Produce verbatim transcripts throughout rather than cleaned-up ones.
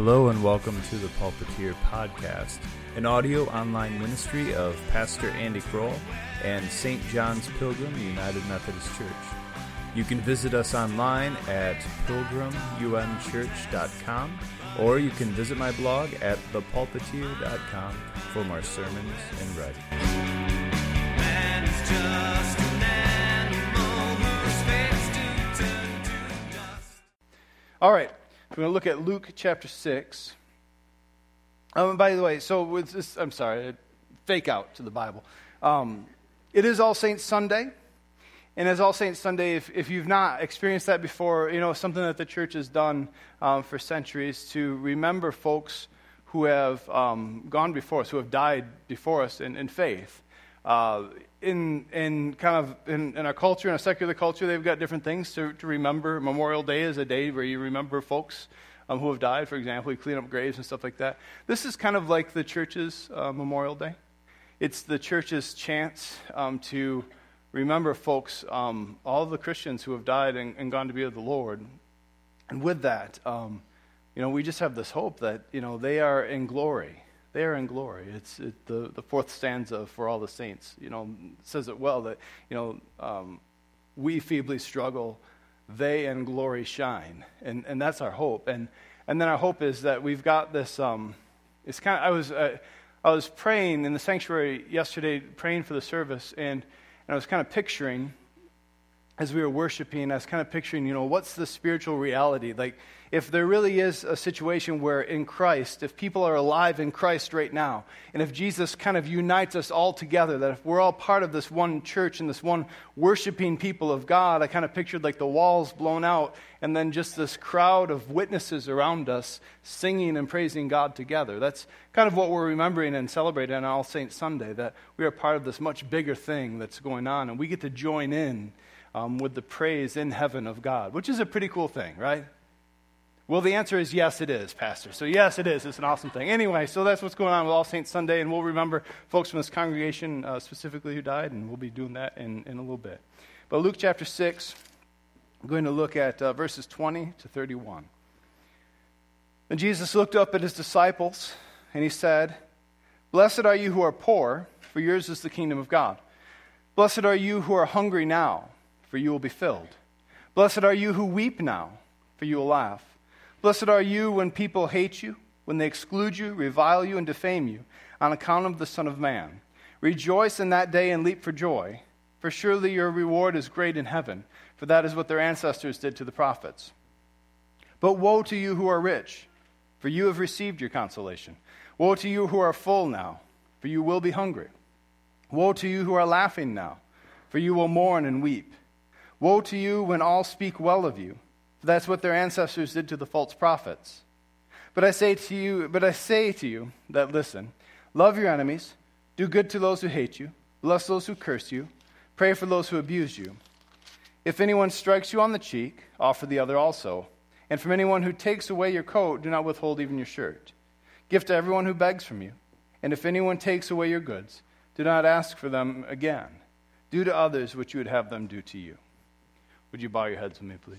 Hello and welcome to the Pulpiteer Podcast, an audio online ministry of Pastor Andy Kroll and Saint John's Pilgrim United Methodist Church. You can visit us online at pilgrim u m church dot com, or you can visit my blog at the pulpiteer dot com for more sermons and writing. Man is just an animal who expects to turn to dust. All right. We're going to look at Luke chapter six. Um, by the way, so with this, I'm sorry, fake out to the Bible. Um, it is All Saints Sunday. And as All Saints Sunday, if, if you've not experienced that before, you know, something that the church has done um, for centuries to remember folks who have um, gone before us, who have died before us in, in faith. Uh, in in kind of in, in our culture, in a secular culture, they've got different things to, to remember. Memorial Day is a day where you remember folks um, who have died. For example, you clean up graves and stuff like that. This is kind of like the church's uh, Memorial Day. It's the church's chance um, to remember folks, um, all the Christians who have died and, and gone to be with the Lord. And with that, um, you know, we just have this hope that, you know, they are in glory. They are in glory. It's it, the the fourth stanza for all the saints. You know, says it well that you know um, we feebly struggle, they in glory shine, and and that's our hope. And and then our hope is that we've got this. Um, it's kind of I was uh, I was praying in the sanctuary yesterday, praying for the service, and and I was kind of picturing as we were worshiping. I was kind of picturing, you know, what's the spiritual reality like. If there really is a situation where in Christ, if people are alive in Christ right now, and if Jesus kind of unites us all together, that if we're all part of this one church and this one worshiping people of God, I kind of pictured like the walls blown out and then just this crowd of witnesses around us singing and praising God together. That's kind of what we're remembering and celebrating on All Saints Sunday, that we are part of this much bigger thing that's going on, and we get to join in um, with the praise in heaven of God, which is a pretty cool thing, right? Well, the answer is yes, it is, Pastor. So yes, it is. It's an awesome thing. Anyway, so that's what's going on with All Saints Sunday, and we'll remember folks from this congregation uh, specifically who died, and we'll be doing that in, in a little bit. But Luke chapter six, I'm going to look at uh, verses twenty to thirty-one. And Jesus looked up at his disciples, and he said, "Blessed are you who are poor, for yours is the kingdom of God. Blessed are you who are hungry now, for you will be filled. Blessed are you who weep now, for you will laugh. Blessed are you when people hate you, when they exclude you, revile you, and defame you, on account of the Son of Man. Rejoice in that day and leap for joy, for surely your reward is great in heaven, for that is what their ancestors did to the prophets. But woe to you who are rich, for you have received your consolation. Woe to you who are full now, for you will be hungry. Woe to you who are laughing now, for you will mourn and weep. Woe to you when all speak well of you, that's what their ancestors did to the false prophets. But I say to you, but I say to you that listen, love your enemies, do good to those who hate you, bless those who curse you, pray for those who abuse you. If anyone strikes you on the cheek, offer the other also. And from anyone who takes away your coat, do not withhold even your shirt. Give to everyone who begs from you. And if anyone takes away your goods, do not ask for them again. Do to others what you would have them do to you." Would you bow your heads with me, please?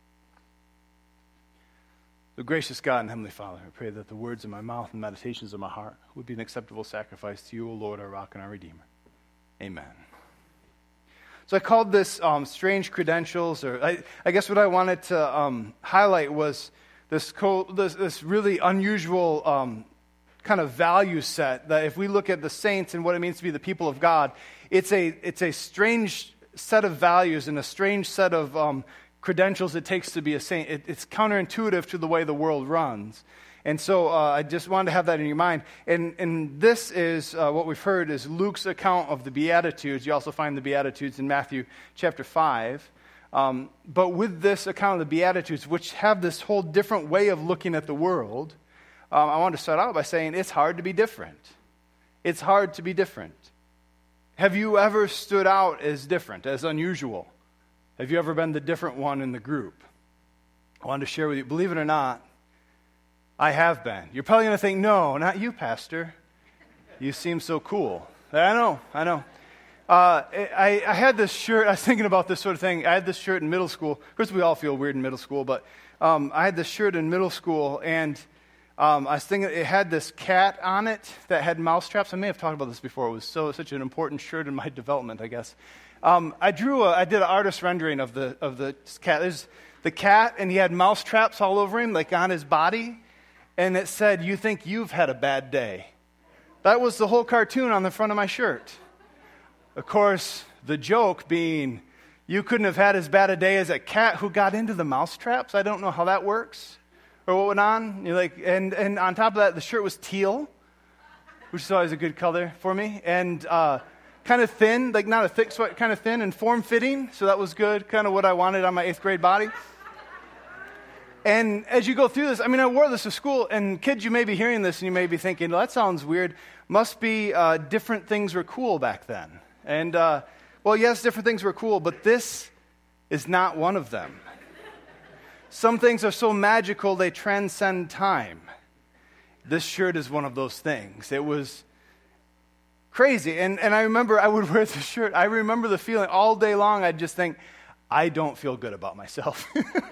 The gracious God and Heavenly Father, I pray that the words of my mouth and meditations of my heart would be an acceptable sacrifice to you, O Lord, our rock and our Redeemer. Amen. So I called this um, Strange Credentials, or I, I guess what I wanted to um, highlight was this, co- this, this really unusual um, kind of value set that if we look at the saints and what it means to be the people of God, it's a, it's a strange set of values and a strange set of um credentials it takes to be a saint. It, it's counterintuitive to the way the world runs. And so uh, I just wanted to have that in your mind. And, and this is, uh, what we've heard is Luke's account of the Beatitudes. You also find the Beatitudes in Matthew chapter five. Um, but with this account of the Beatitudes, which have this whole different way of looking at the world, um, I want to start out by saying it's hard to be different. It's hard to be different. Have you ever stood out as different, as unusual? Have you ever been the different one in the group? I wanted to share with you, believe it or not, I have been. You're probably going to think, no, not you, Pastor. You seem so cool. I know, I know. Uh, I, I had this shirt, I was thinking about this sort of thing. I had this shirt in middle school. Of course, we all feel weird in middle school, but um, I had this shirt in middle school, and Um, I was thinking it had this cat on it that had mouse traps. I may have talked about this before. It was so such an important shirt in my development, I guess. Um, I drew a, I did an artist rendering of the of the cat. There's the cat, and he had mouse traps all over him, like on his body, and it said, "You think you've had a bad day." That was the whole cartoon on the front of my shirt. Of course, the joke being, you couldn't have had as bad a day as a cat who got into the mouse traps. I don't know how that works. Or what went on? You're like, and, and on top of that, the shirt was teal, which is always a good color for me, and uh, kind of thin, like not a thick sweat, kind of thin and form-fitting, so that was good, kind of what I wanted on my eighth grade body. And as you go through this, I mean, I wore this to school, and kids, you may be hearing this, and you may be thinking, well, that sounds weird. Must be uh, different things were cool back then. And, uh, well, yes, different things were cool, but this is not one of them. Some things are so magical they transcend time. This shirt is one of those things. It was crazy. And and I remember I would wear this shirt. I remember the feeling all day long. I'd just think, I don't feel good about myself.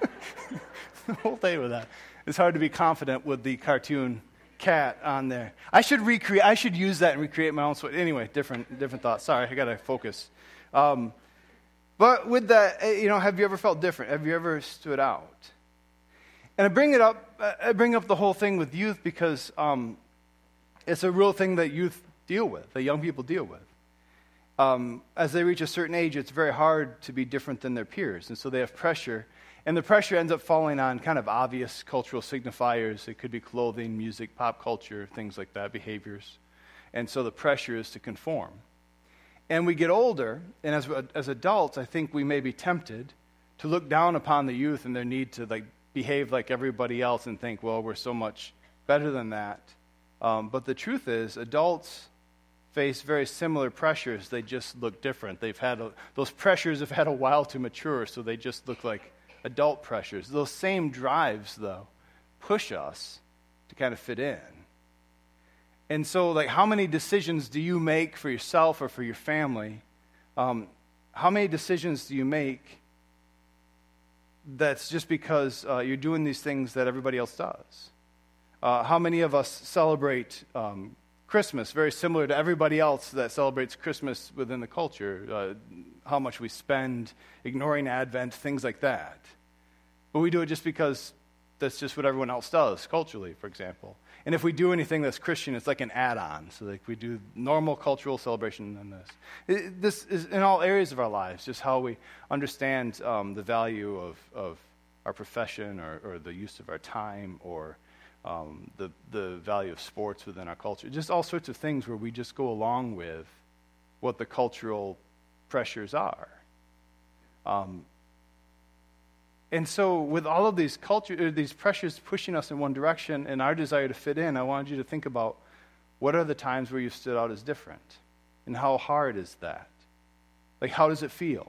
The whole day with that. It's hard to be confident with the cartoon cat on there. I should recreate. I should use that and recreate my own sweat. Anyway, different different thoughts. Sorry, I got to focus. Um, but with that, you know, have you ever felt different? Have you ever stood out? And I bring it up, I bring up the whole thing with youth because um, it's a real thing that youth deal with, that young people deal with. Um, as they reach a certain age, it's very hard to be different than their peers, and so they have pressure. And the pressure ends up falling on kind of obvious cultural signifiers. It could be clothing, music, pop culture, things like that, behaviors. And so the pressure is to conform. And we get older, and as as adults, I think we may be tempted to look down upon the youth and their need to like behave like everybody else and think, well, we're so much better than that. Um, but the truth is, adults face very similar pressures. They just look different. They've had a, those pressures have had a while to mature, so they just look like adult pressures. Those same drives, though, push us to kind of fit in. And so, like, how many decisions do you make for yourself or for your family? Um, how many decisions do you make that's just because uh, you're doing these things that everybody else does? Uh, how many of us celebrate um, Christmas very similar to everybody else that celebrates Christmas within the culture? Uh, how much we spend ignoring Advent, things like that. But we do it just because that's just what everyone else does culturally, for example. And if we do anything that's Christian, it's like an add-on. So like we do normal cultural celebration and this. It, this is in all areas of our lives, just how we understand um, the value of, of our profession or, or the use of our time or um, the, the value of sports within our culture. Just all sorts of things where we just go along with what the cultural pressures are. Um, And so with all of these culture, these pressures pushing us in one direction and our desire to fit in, I wanted you to think about what are the times where you stood out as different? And how hard is that? Like, how does it feel?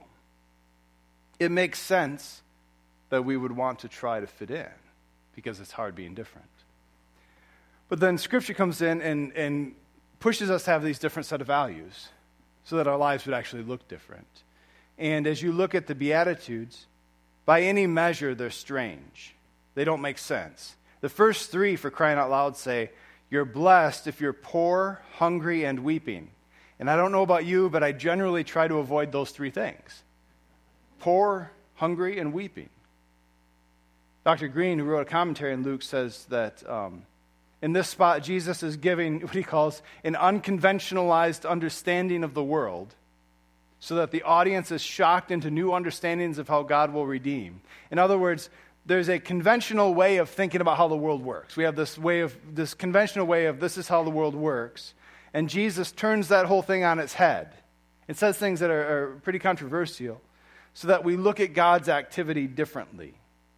It makes sense that we would want to try to fit in because it's hard being different. But then Scripture comes in and, and pushes us to have these different set of values so that our lives would actually look different. And as you look at the Beatitudes, by any measure, they're strange. They don't make sense. The first three, for crying out loud, say, you're blessed if you're poor, hungry, and weeping. And I don't know about you, but I generally try to avoid those three things. Poor, hungry, and weeping. Doctor Green, who wrote a commentary on Luke, says that um, in this spot, Jesus is giving what he calls an unconventionalized understanding of the world, so that the audience is shocked into new understandings of how God will redeem. In other words, there's a conventional way of thinking about how the world works. We have this way of this conventional way of this is how the world works. And Jesus turns that whole thing on its head. It says things that are, are pretty controversial so that we look at God's activity differently.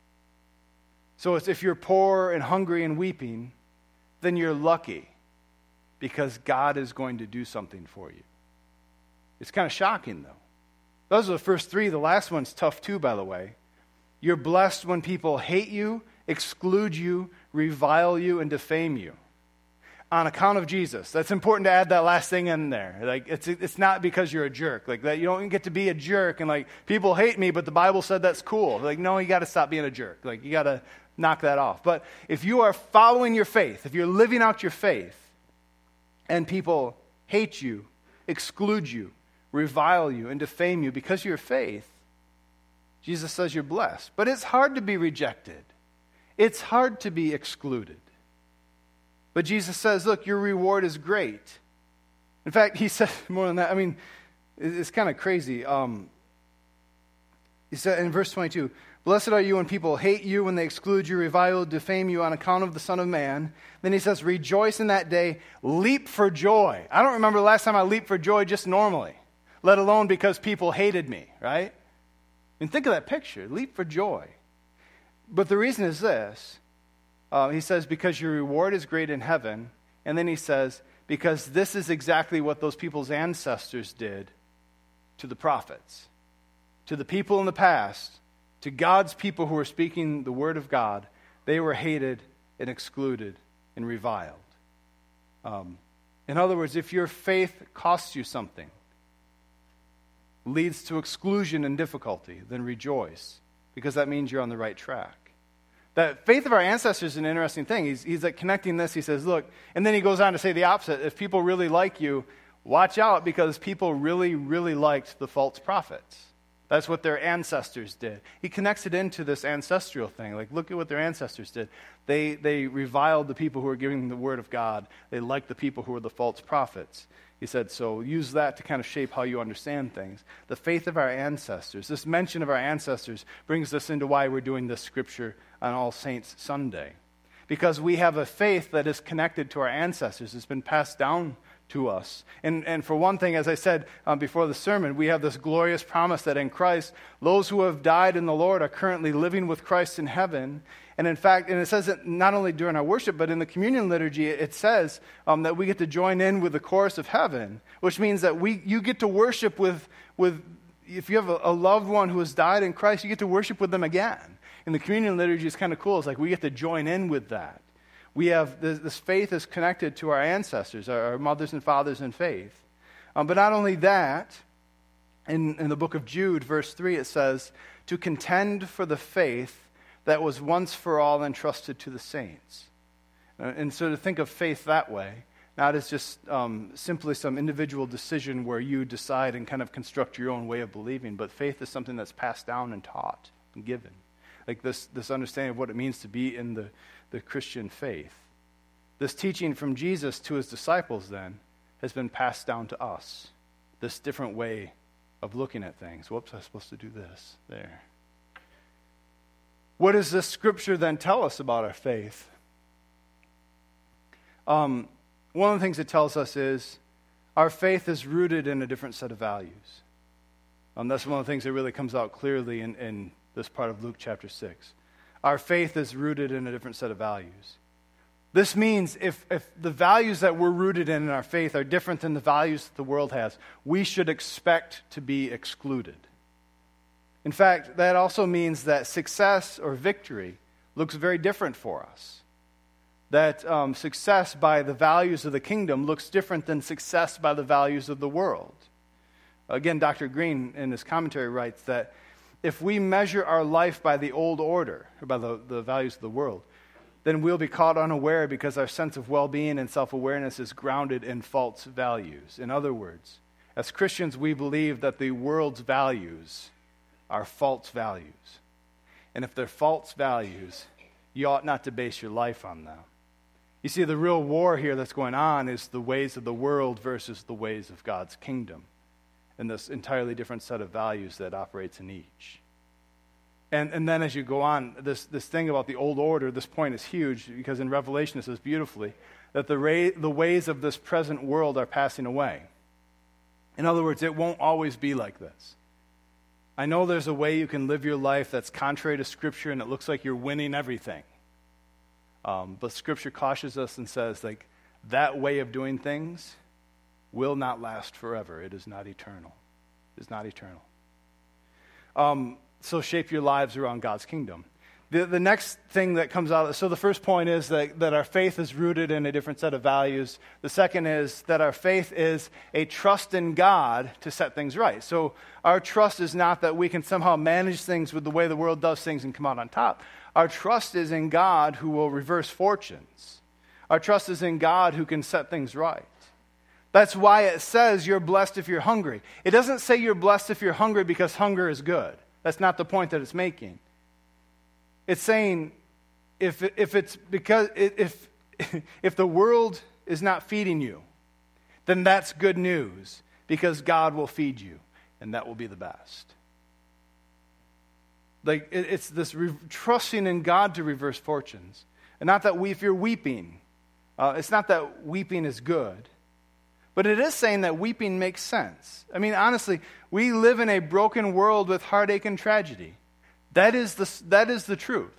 So it's if you're poor and hungry and weeping, then you're lucky because God is going to do something for you. It's kind of shocking, though. Those are the first three. The last one's tough, too, by the way. You're blessed when people hate you, exclude you, revile you, and defame you. on account of Jesus. That's important to add that last thing in there. Like, it's it's not because you're a jerk. Like, that you don't get to be a jerk and, like, people hate me, but the Bible said that's cool. Like, no, you got to stop being a jerk. Like, you got to knock that off. But if you are following your faith, if you're living out your faith, and people hate you, exclude you, revile you, and defame you because of your faith, Jesus says you're blessed. But it's hard to be rejected. It's hard to be excluded. But Jesus says, look, your reward is great. In fact, he said more than that. I mean, it's kind of crazy. Um, he said in verse twenty-two, blessed are you when people hate you, when they exclude you, revile, defame you on account of the Son of Man. Then he says, rejoice in that day, leap for joy. I don't remember the last time I leaped for joy just normally, let alone because people hated me, right? I mean, think of that picture, leap for joy. But the reason is this. Uh, he says, because your reward is great in heaven. And then he says, because this is exactly what those people's ancestors did to the prophets, to the people in the past, to God's people who were speaking the word of God. They were hated and excluded and reviled. Um, in other words, if your faith costs you something, leads to exclusion and difficulty, then rejoice, because that means you're on the right track. The faith of our ancestors is an interesting thing. He's, he's like connecting this. He says, look, and then he goes on to say the opposite. If people really like you, watch out, because people really, really liked the false prophets. That's what their ancestors did. He connects it into this ancestral thing. Like, look at what their ancestors did. They, they reviled the people who were giving the word of God. They liked the people who were the false prophets. He said, so use that to kind of shape how you understand things. The faith of our ancestors, this mention of our ancestors brings us into why we're doing this scripture on All Saints Sunday. Because we have a faith that is connected to our ancestors. It's been passed down to us. And, and for one thing, as I said um, before the sermon, we have this glorious promise that in Christ, those who have died in the Lord are currently living with Christ in heaven. And in fact, and it says it not only during our worship, but in the communion liturgy, it says um, that we get to join in with the chorus of heaven, which means that we you get to worship with, with if you have a, a loved one who has died in Christ, you get to worship with them again. And the communion liturgy is kind of cool. It's like we get to join in with that. We have, this, this faith is connected to our ancestors, our, our mothers and fathers in faith. Um, but not only that, in, in the book of Jude, verse three, it says, to contend for the faith that was once for all entrusted to the saints. Uh, and so to think of faith that way, not as just um, simply some individual decision where you decide and kind of construct your own way of believing, but faith is something that's passed down and taught and given. Like this, this understanding of what it means to be in the, the Christian faith. This teaching from Jesus to his disciples then has been passed down to us. This different way of looking at things. Whoops, I was supposed to do this. There. What does this scripture then tell us about our faith? Um, one of the things it tells us is our faith is rooted in a different set of values. Um, that's one of the things that really comes out clearly in, in this part of Luke chapter six. Our faith is rooted in a different set of values. This means if, if the values that we're rooted in in our faith are different than the values that the world has, we should expect to be excluded. In fact, that also means that success or victory looks very different for us. That um, success by the values of the kingdom looks different than success by the values of the world. Again, Doctor Green in his commentary writes that if we measure our life by the old order, or by the, the values of the world, then we'll be caught unaware because our sense of well-being and self-awareness is grounded in false values. In other words, as Christians, we believe that the world's values are false values. And if they're false values, you ought not to base your life on them. You see, the real war here that's going on is the ways of the world versus the ways of God's kingdom, and this entirely different set of values that operates in each. And and then as you go on, this, this thing about the old order, this point is huge, because in Revelation it says beautifully that the, ra- the ways of this present world are passing away. In other words, it won't always be like this. I know there's a way you can live your life that's contrary to Scripture and it looks like you're winning everything. Um, but Scripture cautions us and says, like, that way of doing things will not last forever. It is not eternal. It is not eternal. Um, so shape your lives around God's kingdom. The, the next thing that comes out, so the first point is that, that our faith is rooted in a different set of values. The second is that our faith is a trust in God to set things right. So our trust is not that we can somehow manage things with the way the world does things and come out on top. Our trust is in God who will reverse fortunes. Our trust is in God who can set things right. That's why it says you're blessed if you're hungry. It doesn't say you're blessed if you're hungry because hunger is good. That's not the point that it's making. It's saying if if it's because if if the world is not feeding you, then that's good news because God will feed you, and that will be the best. Like it, it's this re- trusting in God to reverse fortunes, and not that we, if you're weeping, uh, it's not that weeping is good, but it is saying that weeping makes sense. I mean, honestly, we live in a broken world with heartache and tragedy. That is the, that is the truth.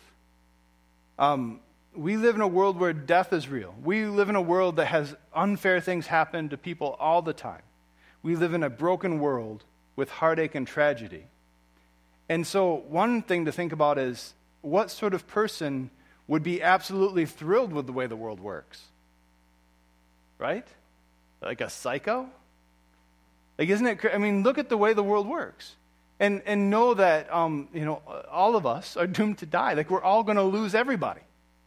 Um, we live in a world where death is real. We live in a world that has unfair things happen to people all the time. We live in a broken world with heartache and tragedy. And so one thing to think about is, what sort of person would be absolutely thrilled with the way the world works? Right? Like a psycho? Like, isn't it, I mean, look at the way the world works. And and know that, um, you know, all of us are doomed to die. Like, we're all going to lose everybody.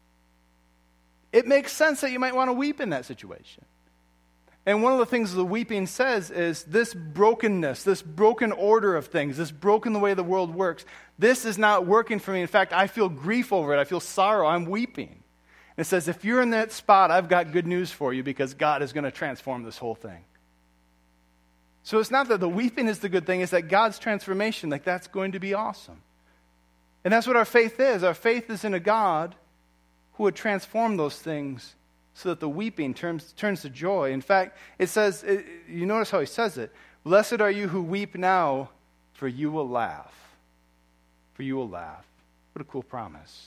It makes sense that you might want to weep in that situation. And one of the things the weeping says is this brokenness, this broken order of things, this broken the way the world works, this is not working for me. In fact, I feel grief over it. I feel sorrow. I'm weeping. And it says, if you're in that spot, I've got good news for you because God is going to transform this whole thing. So it's not that the weeping is the good thing, it's that God's transformation, like that's going to be awesome. And that's what our faith is. Our faith is in a God who would transform those things so that the weeping turns, turns to joy. In fact, it says, it, you notice how he says it, blessed are you who weep now, for you will laugh. For you will laugh. What a cool promise.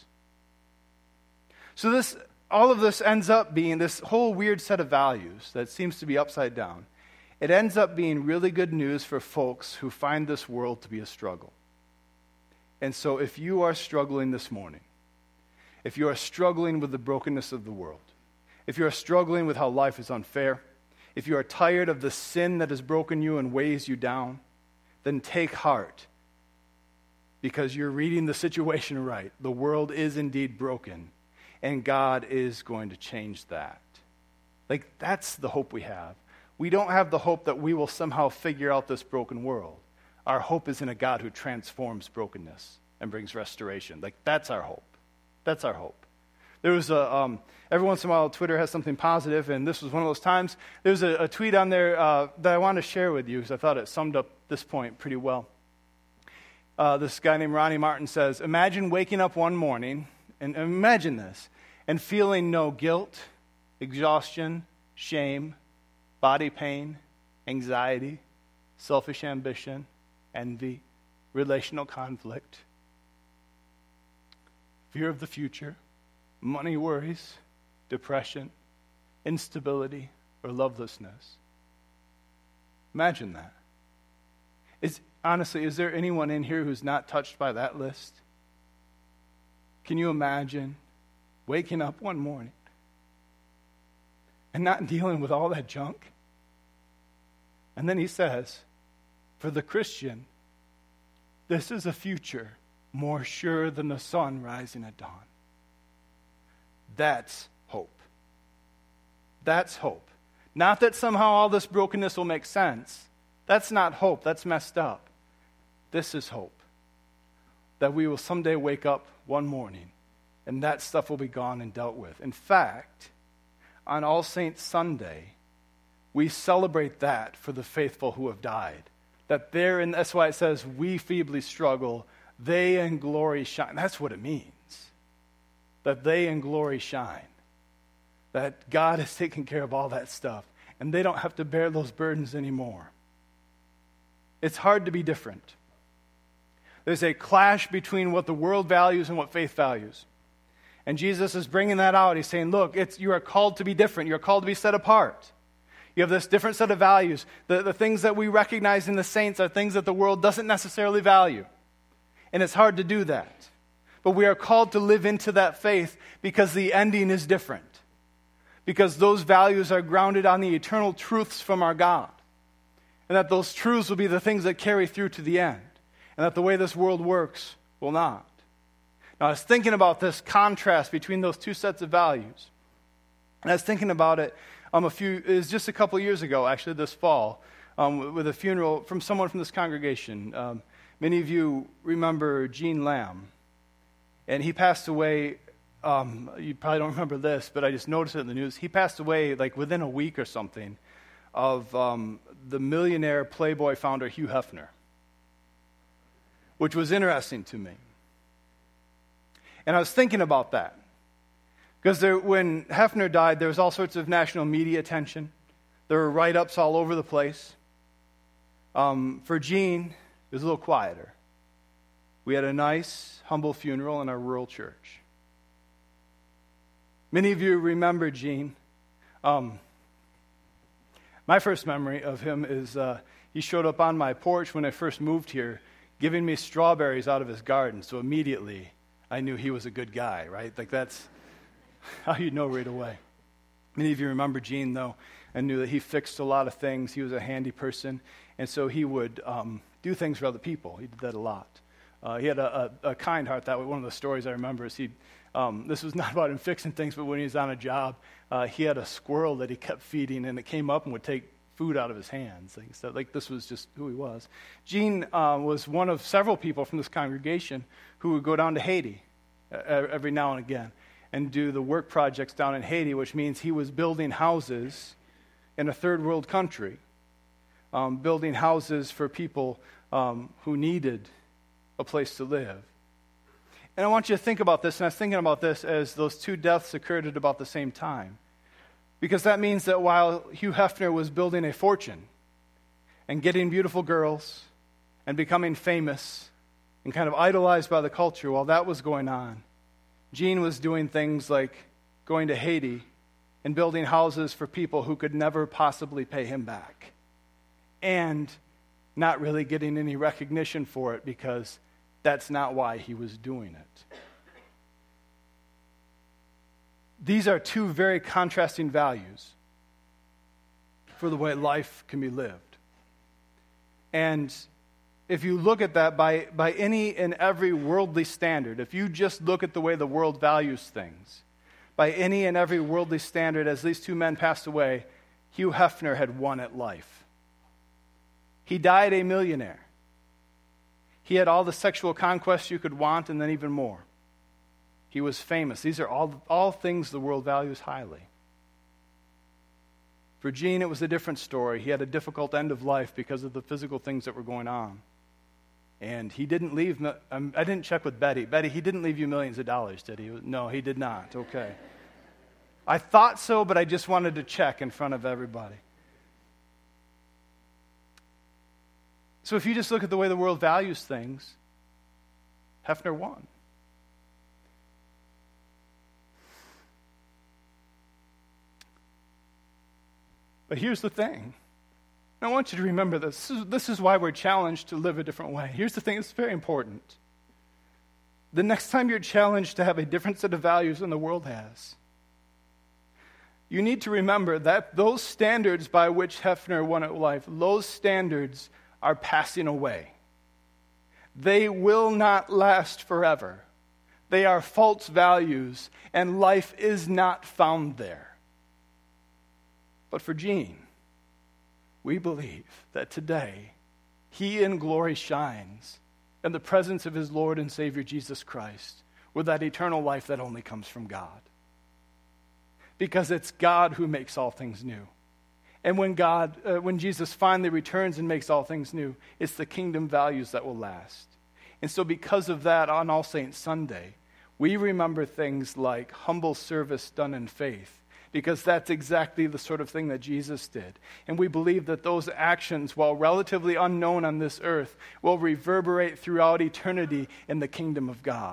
So this, all of this ends up being this whole weird set of values that seems to be upside down. It ends up being really good news for folks who find this world to be a struggle. And so if you are struggling this morning, if you are struggling with the brokenness of the world, if you are struggling with how life is unfair, if you are tired of the sin that has broken you and weighs you down, then take heart because you're reading the situation right. The world is indeed broken, and God is going to change that. Like, that's the hope we have. We don't have the hope that we will somehow figure out this broken world. Our hope is in a God who transforms brokenness and brings restoration. Like, that's our hope. That's our hope. There was a, um, every once in a while, Twitter has something positive, and this was one of those times. There was a, a tweet on there uh, that I want to share with you because I thought it summed up this point pretty well. Uh, this guy named Ronnie Martin says, imagine waking up one morning, and imagine this, and feeling no guilt, exhaustion, shame, body pain, anxiety, selfish ambition, envy, relational conflict, fear of the future, money worries, depression, instability, or lovelessness. Imagine that. Is, honestly, is there anyone in here who's not touched by that list? Can you imagine waking up one morning and not dealing with all that junk? And then he says, for the Christian, this is a future more sure than the sun rising at dawn. That's hope. That's hope. Not that somehow all this brokenness will make sense. That's not hope. That's messed up. This is hope. That we will someday wake up one morning and that stuff will be gone and dealt with. In fact, on All Saints Sunday, we celebrate that for the faithful who have died. That they're in, that's why it says, we feebly struggle, they in glory shine. That's what it means. That they in glory shine. That God has taken care of all that stuff. And they don't have to bear those burdens anymore. It's hard to be different. There's a clash between what the world values and what faith values. And Jesus is bringing that out. He's saying, look, it's, you are called to be different. You're called to be set apart. You have this different set of values. The, the things that we recognize in the saints are things that the world doesn't necessarily value. And it's hard to do that. But we are called to live into that faith because the ending is different. Because those values are grounded on the eternal truths from our God. And that those truths will be the things that carry through to the end. And that the way this world works will not. Now, I was thinking about this contrast between those two sets of values. And I was thinking about it um, a few, it was just a couple years ago, actually this fall, um, with a funeral from someone from this congregation. Um, many of you remember Gene Lamb. And he passed away, um, you probably don't remember this, but I just noticed it in the news. He passed away like within a week or something of um, the millionaire Playboy founder Hugh Hefner, which was interesting to me. And I was thinking about that. Because there, when Hefner died, there was all sorts of national media attention. There were write-ups all over the place. Um, for Gene, it was a little quieter. We had a nice, humble funeral in our rural church. Many of you remember Gene. Um, my first memory of him is uh, he showed up on my porch when I first moved here, giving me strawberries out of his garden. So immediately, I knew he was a good guy, right? Like that's how you know right away. Many of you remember Gene, though, and knew that he fixed a lot of things. He was a handy person, and so he would um, do things for other people. He did that a lot. Uh, he had a, a, a kind heart. That was one of the stories I remember. Is he, um, this was not about him fixing things, but when he was on a job, uh, he had a squirrel that he kept feeding, and it came up and would take food out of his hands. Like, so, like this was just who he was. Gene uh, was one of several people from this congregation who would go down to Haiti uh, every now and again and do the work projects down in Haiti, which means he was building houses in a third world country, um, building houses for people um, who needed a place to live. And I want you to think about this, and I was thinking about this as those two deaths occurred at about the same time. Because that means that while Hugh Hefner was building a fortune and getting beautiful girls and becoming famous and kind of idolized by the culture, while that was going on, Gene was doing things like going to Haiti and building houses for people who could never possibly pay him back. And not really getting any recognition for it because that's not why he was doing it. These are two very contrasting values for the way life can be lived. And if you look at that by, by any and every worldly standard, if you just look at the way the world values things, by any and every worldly standard, as these two men passed away, Hugh Hefner had won at life. He died a millionaire. He had all the sexual conquests you could want and then even more. He was famous. These are all, all things the world values highly. For Gene, it was a different story. He had a difficult end of life because of the physical things that were going on. And he didn't leave, um, I didn't check with Betty. Betty, he didn't leave you millions of dollars, did he? No, he did not. Okay. I thought so, but I just wanted to check in front of everybody. So if you just look at the way the world values things, Hefner won. But here's the thing. I want you to remember this. This is, this is why we're challenged to live a different way. Here's the thing. It's very important. The next time you're challenged to have a different set of values than the world has, you need to remember that those standards by which Hefner won at life, those standards are passing away. They will not last forever. They are false values, and life is not found there. But for Gene, we believe that today he in glory shines in the presence of his Lord and Savior Jesus Christ with that eternal life that only comes from God. Because it's God who makes all things new. And when God, uh, when Jesus finally returns and makes all things new, it's the kingdom values that will last. And so because of that, on All Saints Sunday, we remember things like humble service done in faith, because that's exactly the sort of thing that Jesus did. And we believe that those actions, while relatively unknown on this earth, will reverberate throughout eternity in the kingdom of God,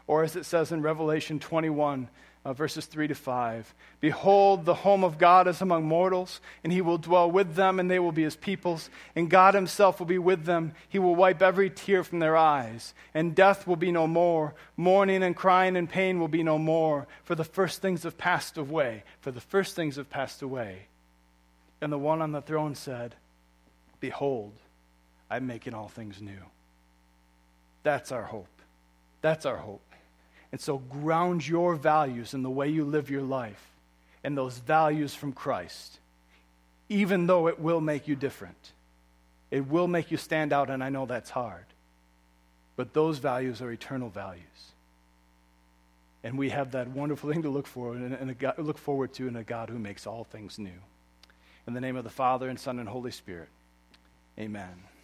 Or as it says in Revelation twenty-one, uh, verses three to five, behold, the home of God is among mortals, and he will dwell with them, and they will be his peoples, and God himself will be with them. He will wipe every tear from their eyes, and death will be no more. Mourning and crying and pain will be no more, for the first things have passed away. For the first things have passed away. And the one on the throne said, behold, I'm making all things new. That's our hope. That's our hope. And so ground your values in the way you live your life and those values from Christ, even though it will make you different. It will make you stand out, and I know that's hard. But those values are eternal values. And we have that wonderful thing to look forward and, and a God, look forward to in a God who makes all things new. In the name of the Father, and Son, and Holy Spirit, amen.